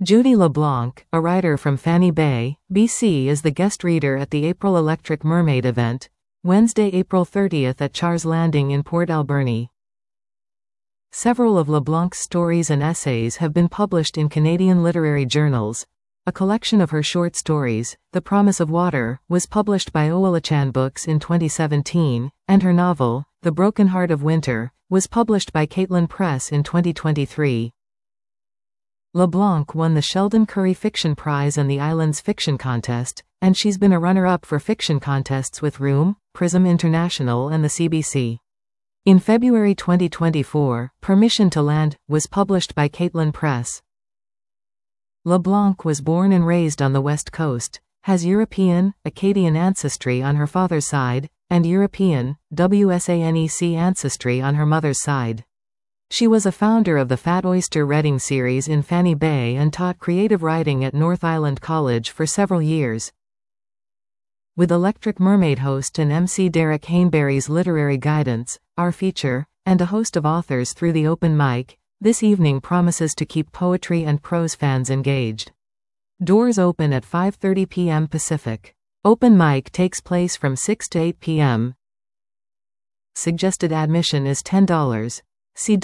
Judy LeBlanc, a writer from Fanny Bay, BC, is the guest reader at the April Electric Mermaid event, Wednesday, April 30th at Charles Landing in Port Alberni. Several of LeBlanc's stories and essays have been published in Canadian literary journals. A collection of her short stories, The Promise of Water, was published by Owalachan Books in 2017, and her novel, The Broken Heart of Winter, was published by Caitlin Press in 2023. LeBlanc won the Sheldon Curry Fiction Prize and the Islands Fiction Contest, and she's been a runner-up for fiction contests with Room, Prism International and the CBC. In February 2024, Permission to Land was published by Caitlin Press. LeBlanc was born and raised on the West Coast, has European, Acadian ancestry on her father's side, and European, WSANEC ancestry on her mother's side. She was a founder of the Fat Oyster Reading series in Fanny Bay and taught creative writing at North Island College for several years. With Electric Mermaid host and MC Derek Hainberry's literary guidance, our feature, and a host of authors through the open mic, this evening promises to keep poetry and prose fans engaged. Doors open at 5:30 p.m. Pacific. Open mic takes place from 6 to 8 p.m. Suggested admission is $10. See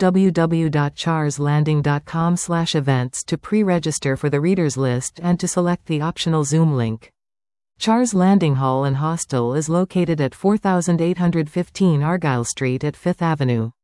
www.charleslanding.com/events to pre-register for the readers list and to select the optional Zoom link. Charles Landing Hall and Hostel is located at 4815 Argyle Street at 5th Avenue.